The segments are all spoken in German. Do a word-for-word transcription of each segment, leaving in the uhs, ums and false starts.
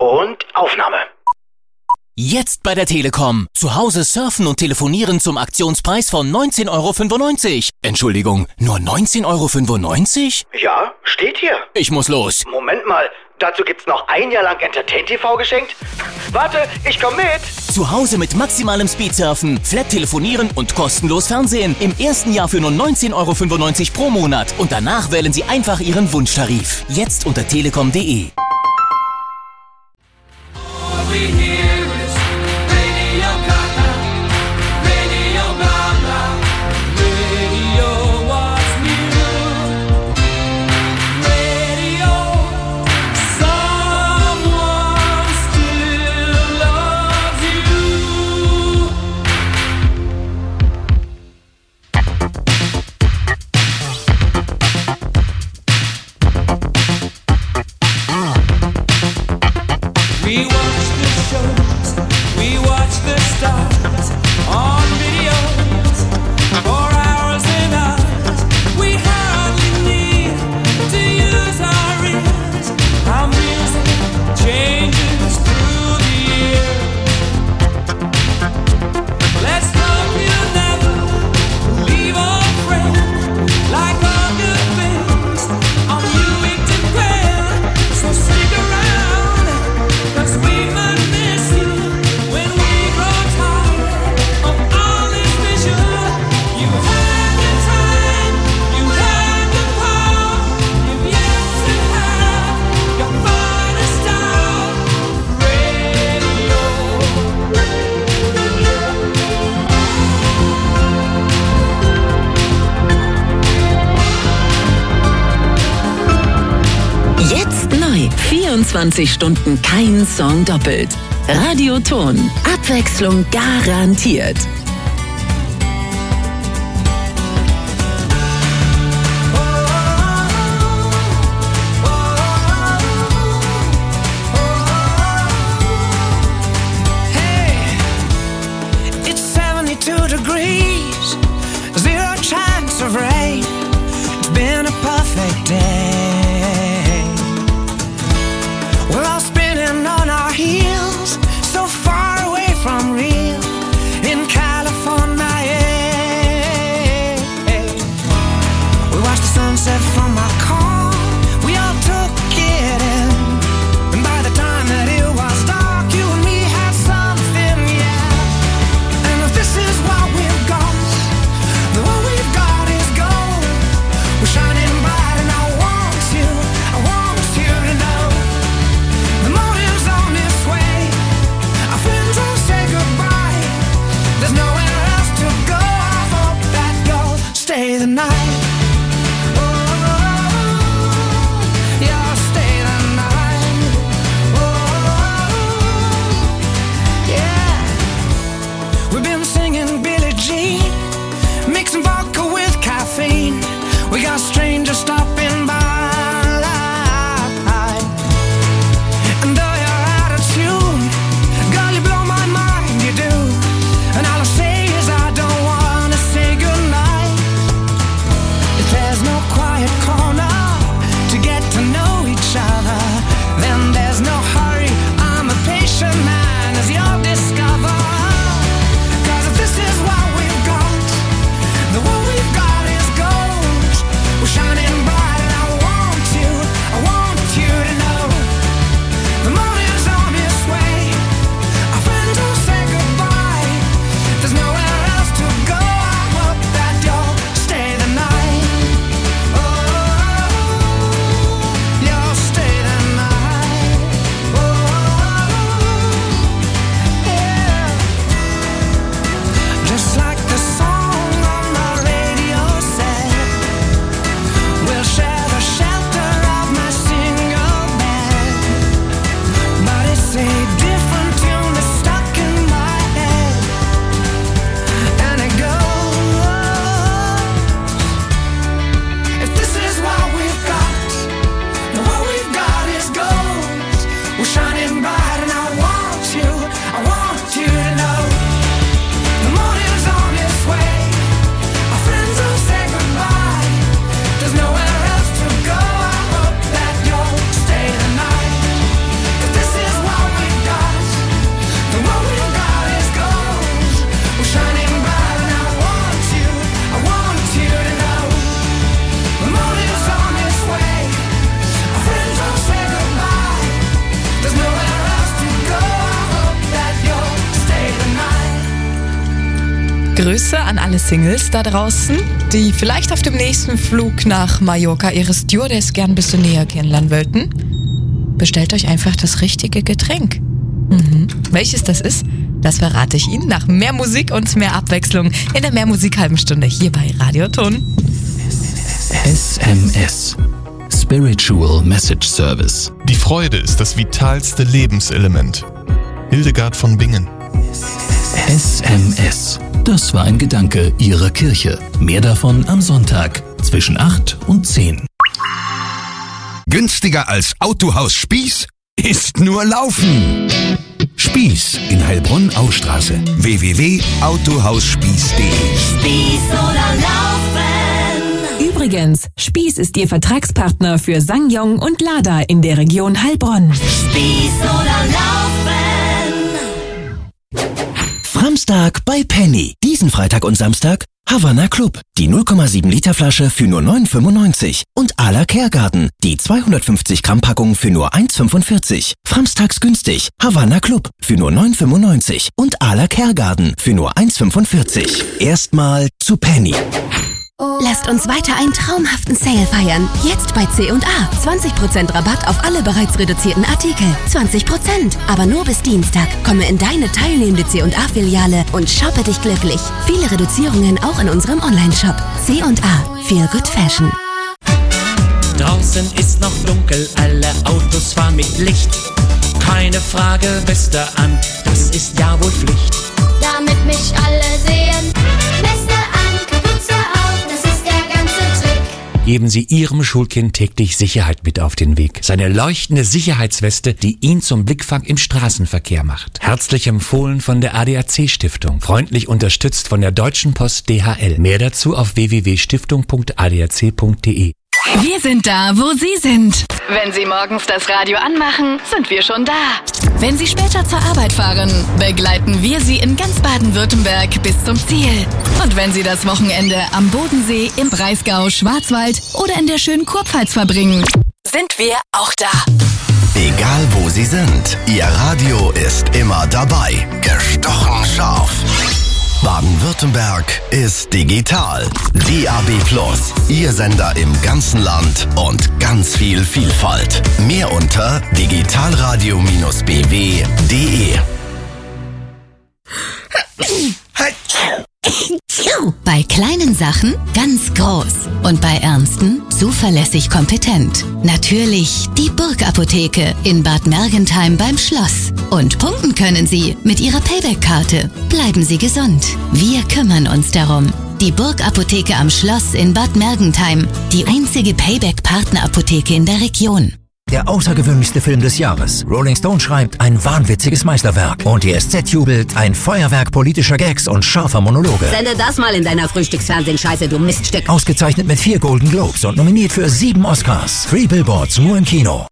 Und Aufnahme. Jetzt bei der Telekom. Zu Hause surfen und telefonieren zum Aktionspreis von neunzehn Euro fünfundneunzig. Entschuldigung, nur neunzehn Euro fünfundneunzig? Ja, steht hier. Ich muss los. Moment mal, dazu gibt's noch ein Jahr lang Entertain T V geschenkt? Warte, ich komm mit. Zu Hause mit maximalem Speedsurfen, Flat telefonieren und kostenlos Fernsehen. Im ersten Jahr für nur neunzehn Euro fünfundneunzig pro Monat. Und danach wählen Sie einfach Ihren Wunschtarif. Jetzt unter telekom punkt de. We watch the shows, we watch the stars on videos for hours and hours. We hardly need to use our ears. Our music changes through the year. Let's hope you never leave our friends like all good things on you we depend. So stick around, 'cause we might miss you when we grow tired of all this vision. You had the time, you had the power, you've yet to have your finest hour. Radio. Jetzt neu. vierundzwanzig Stunden kein Song doppelt. Radioton. Abwechslung garantiert. Hey, it's seventy-two degrees, zero chance of rain. It's been a perfect day. We're all spinning on our heels, so far away from real. In California. Grüße an alle Singles da draußen, die vielleicht auf dem nächsten Flug nach Mallorca ihre Stewardess gern ein bisschen näher kennenlernen wollten. Bestellt euch einfach das richtige Getränk. Mhm. Welches das ist, das verrate ich Ihnen nach mehr Musik und mehr Abwechslung in der Mehrmusik-halben Stunde hier bei Radio Ton. S M S. Spiritual Message Service. Die Freude ist das vitalste Lebenselement. Hildegard von Bingen. S M S. Das war ein Gedanke Ihrer Kirche. Mehr davon am Sonntag zwischen acht und zehn. Günstiger als Autohaus Spieß ist nur Laufen. Spieß in Heilbronn-Ausstraße. w w w punkt autohausspieß punkt de. Spieß oder Laufen. Übrigens, Spieß ist Ihr Vertragspartner für SsangYong und Lada in der Region Heilbronn. Spieß oder Laufen. Framstag bei Penny. Diesen Freitag und Samstag Havana Club. Die null Komma sieben Liter Flasche für nur neun fünfundneunzig. Und à la Kergarten. Die zweihundertfünfzig Gramm Packung für nur eins fünfundvierzig. Framstags günstig. Havana Club für nur neun fünfundneunzig. Und à la Kergarten für nur eins fünfundvierzig. Erstmal zu Penny. Lasst uns weiter einen traumhaften Sale feiern. Jetzt bei C und A. zwanzig Prozent Rabatt auf alle bereits reduzierten Artikel. zwanzig Prozent. Aber nur bis Dienstag. Komme in deine teilnehmende C und A-Filiale und shoppe dich glücklich. Viele Reduzierungen auch in unserem Online-Shop. C und A. Feel good fashion. Draußen ist noch dunkel, alle Autos fahren mit Licht. Keine Frage, Weste an, das ist ja wohl Pflicht. Damit mich alle sehen, Weste an, Kapuze auf, das ist der ganze Trick. Geben Sie Ihrem Schulkind täglich Sicherheit mit auf den Weg. Seine leuchtende Sicherheitsweste, die ihn zum Blickfang im Straßenverkehr macht. Herzlich empfohlen von der A D A C-Stiftung. Freundlich unterstützt von der Deutschen Post D H L. Mehr dazu auf w w w punkt stiftung punkt a d a c punkt d e. Wir sind da, wo Sie sind. Wenn Sie morgens das Radio anmachen, sind wir schon da. Wenn Sie später zur Arbeit fahren, begleiten wir Sie in ganz Baden-Württemberg bis zum Ziel. Und wenn Sie das Wochenende am Bodensee, im Breisgau, Schwarzwald oder in der schönen Kurpfalz verbringen, sind wir auch da. Egal wo Sie sind, Ihr Radio ist immer dabei. Gestochen scharf. Baden-Württemberg ist digital. D A B Plus, Ihr Sender im ganzen Land und ganz viel Vielfalt. Mehr unter digitalradio b w punkt d e. Bei kleinen Sachen ganz groß und bei ernsten zuverlässig kompetent. Natürlich die Burg-Apotheke in Bad Mergentheim beim Schloss. Und punkten können Sie mit Ihrer Payback-Karte. Bleiben Sie gesund. Wir kümmern uns darum. Die Burg-Apotheke am Schloss in Bad Mergentheim. Die einzige Payback-Partner-Apotheke in der Region. Der außergewöhnlichste Film des Jahres. Rolling Stone schreibt ein wahnwitziges Meisterwerk. Und die S Z jubelt ein Feuerwerk politischer Gags und scharfer Monologe. Sende das mal in deiner Frühstücksfernsehen-Scheiße, du Miststück. Ausgezeichnet mit vier Golden Globes und nominiert für sieben Oscars. Three Billboards nur im Kino.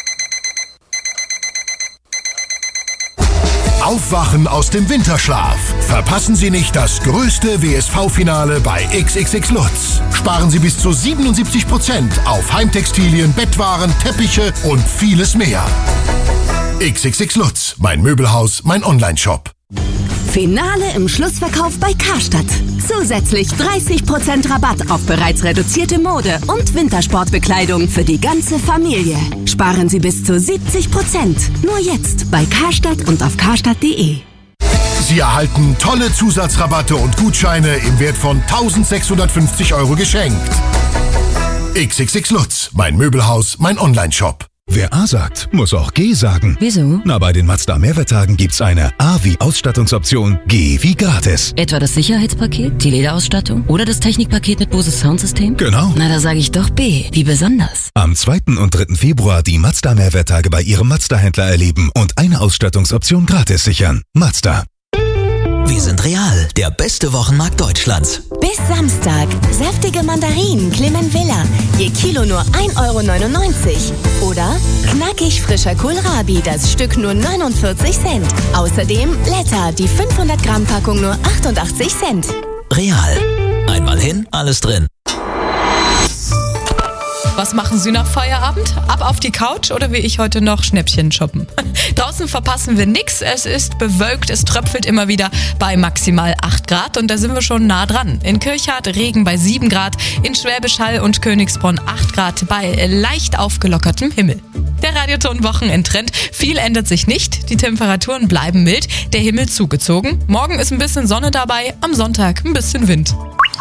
Aufwachen aus dem Winterschlaf. Verpassen Sie nicht das größte W S V-Finale bei X X X Lutz. Sparen Sie bis zu siebenundsiebzig Prozent auf Heimtextilien, Bettwaren, Teppiche und vieles mehr. X X X Lutz, mein Möbelhaus, mein Online-Shop. Finale im Schlussverkauf bei Karstadt. Zusätzlich dreißig Prozent Rabatt auf bereits reduzierte Mode und Wintersportbekleidung für die ganze Familie. Sparen Sie bis zu siebzig Prozent. Nur jetzt bei Karstadt und auf karstadt punkt de. Sie erhalten tolle Zusatzrabatte und Gutscheine im Wert von eintausendsechshundertfünfzig Euro geschenkt. X X X Lutz, mein Möbelhaus, mein Online-Shop. Wer A sagt, muss auch G sagen. Wieso? Na, bei den Mazda Mehrwerttagen gibt's eine A wie Ausstattungsoption, G wie gratis. Etwa das Sicherheitspaket, die Lederausstattung oder das Technikpaket mit Bose Soundsystem? Genau. Na, da sage ich doch B. Wie besonders. Am zweiten und dritten Februar die Mazda Mehrwerttage bei Ihrem Mazda-Händler erleben und eine Ausstattungsoption gratis sichern. Mazda. Wir sind Real, der beste Wochenmarkt Deutschlands. Bis Samstag. Saftige Mandarinen Clement Villa. Je Kilo nur ein Euro neunundneunzig. Oder knackig frischer Kohlrabi, das Stück nur neunundvierzig Cent. Außerdem Letta, die fünfhundert Gramm Packung nur achtundachtzig Cent. Real. Einmal hin, alles drin. Was machen Sie nach Feierabend? Ab auf die Couch oder wie ich heute noch Schnäppchen shoppen? Draußen verpassen wir nix. Es ist bewölkt, es tröpfelt immer wieder bei maximal acht Grad und da sind wir schon nah dran. In Kirchhardt Regen bei sieben Grad, in Schwäbisch Hall und Königsbronn acht Grad bei leicht aufgelockertem Himmel. Der Radioton-Wochenendtrend. Viel ändert sich nicht. Die Temperaturen bleiben mild, der Himmel zugezogen. Morgen ist ein bisschen Sonne dabei, am Sonntag ein bisschen Wind.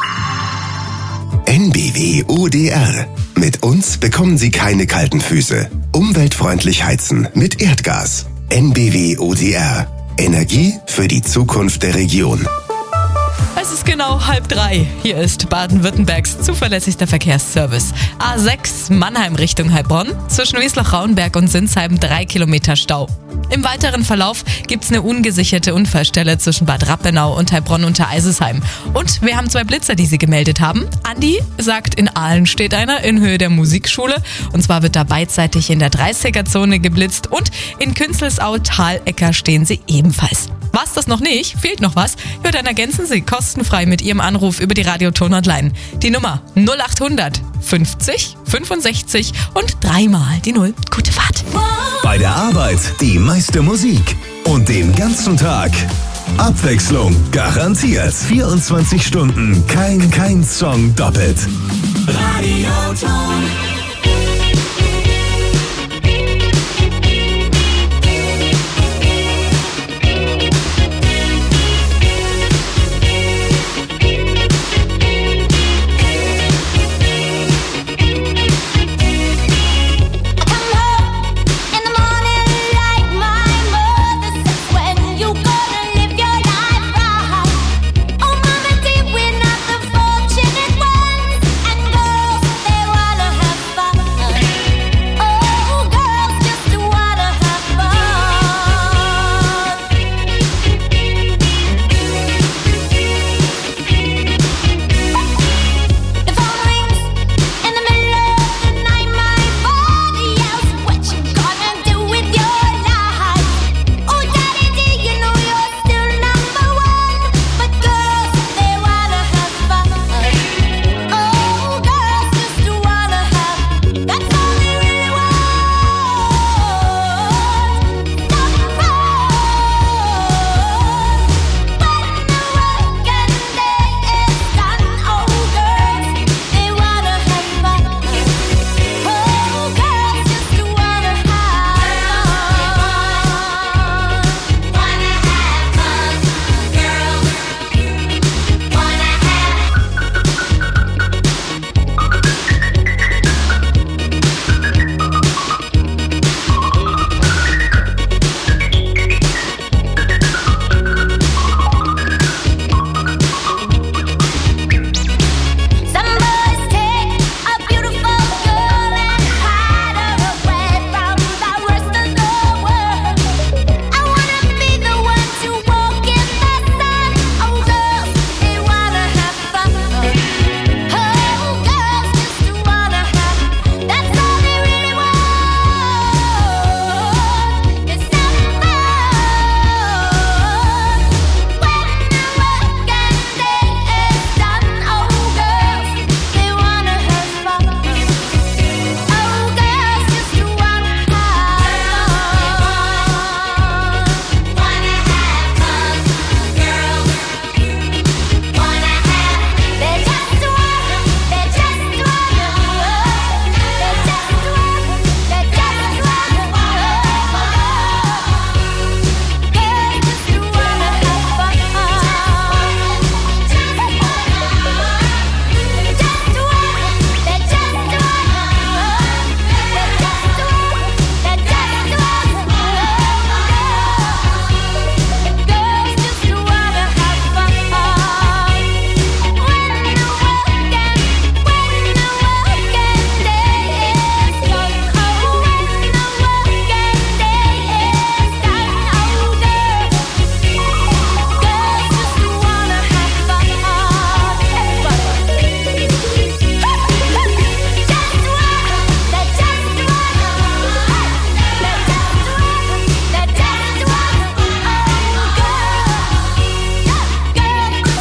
N B W O D R. Mit uns bekommen Sie keine kalten Füße. Umweltfreundlich heizen mit Erdgas. N B W O D R. Energie für die Zukunft der Region. Es ist genau halb drei. Hier ist Baden-Württembergs zuverlässigster Verkehrsservice. A sechs Mannheim Richtung Heilbronn. Zwischen Wiesloch-Rauenberg und Sinsheim drei Kilometer Stau. Im weiteren Verlauf gibt's eine ungesicherte Unfallstelle zwischen Bad Rappenau und Heilbronn unter Eisesheim. Und wir haben zwei Blitzer, die sie gemeldet haben. Andi sagt, in Aalen steht einer in Höhe der Musikschule. Und zwar wird da beidseitig in der dreißiger-Zone geblitzt. Und in Künzelsau-Talecker stehen sie ebenfalls. War's das noch nicht? Fehlt noch was? Ja, dann ergänzen Sie kostenfrei mit Ihrem Anruf über die Radioton-Hotline. Die Nummer null achthundert fünfzig fünfundsechzig und dreimal die Null. Gute Fahrt. Bei der Arbeit die meiste Musik und den ganzen Tag Abwechslung garantiert. vierundzwanzig Stunden, kein, kein Song doppelt. Radioton.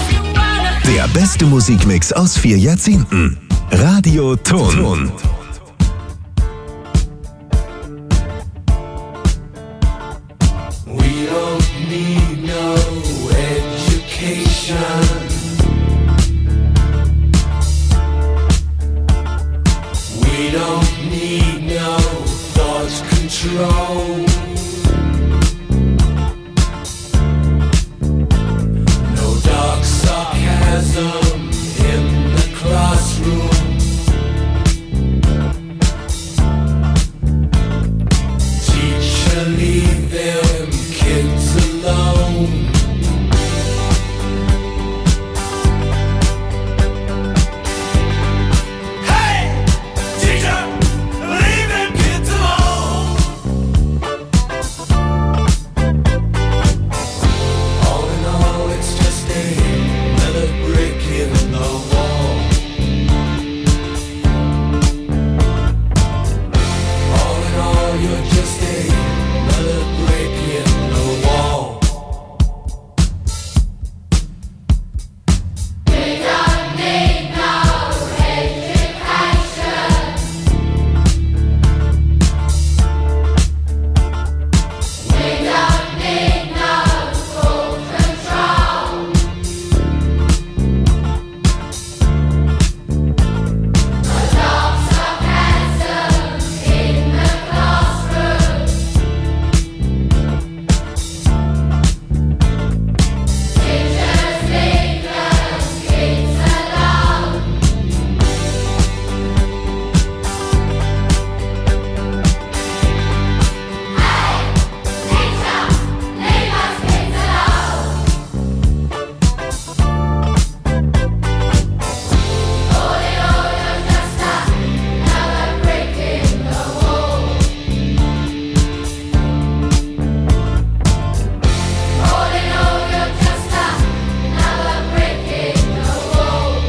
Der beste Musikmix aus vier Jahrzehnten. Radioton. We don't need no education. We don't need no thought control. No dark sarcasm in the classroom. Teacher, leave them kids alone. Hey, teacher, leave them kids alone. All in all, it's just another brick in the wall. All in all, you're just another brick in the wall. We don't need no education. We don't need no school control. No dark sarcasm in the classroom. Teachers, leave them kids alone. Hey, teacher, leave us kids alone. All in all, you're just another brick in the wall. All in all, you're just another brick in the wall.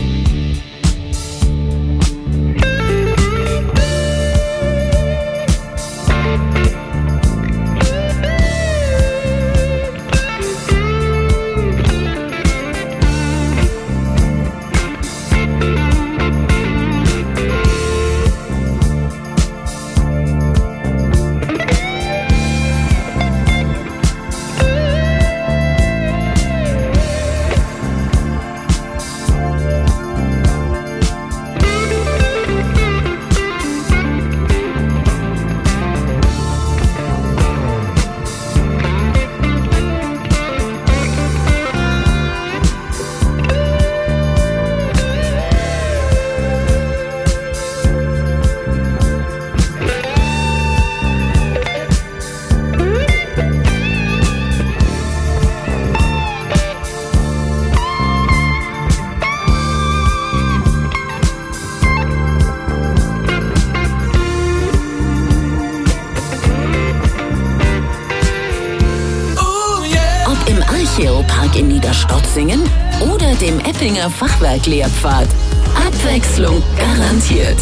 Ob im Archäopark in Niederstotzingen oder dem Eppinger Fachwerklehrpfad. Abwechslung garantiert.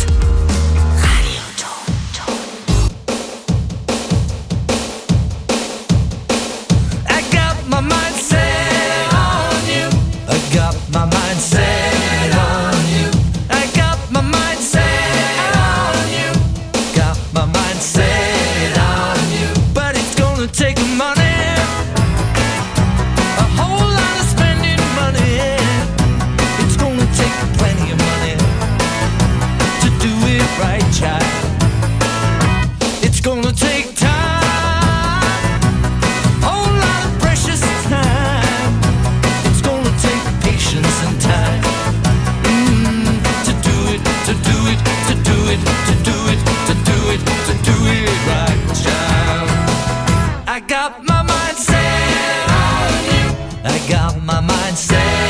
I got my mind set on you. I got my mind set on you. I got my mind set on you. Got my mind set on you. But it's gonna take money. A whole lot of spending money. It's gonna take plenty of money to do it right, child. It's gonna take time. Whole lot of precious time. It's gonna take patience and time. Mm, to do it, to do it, to do it, to do it, to do it, to do it right, child. I got my mind set on you. I got my mind set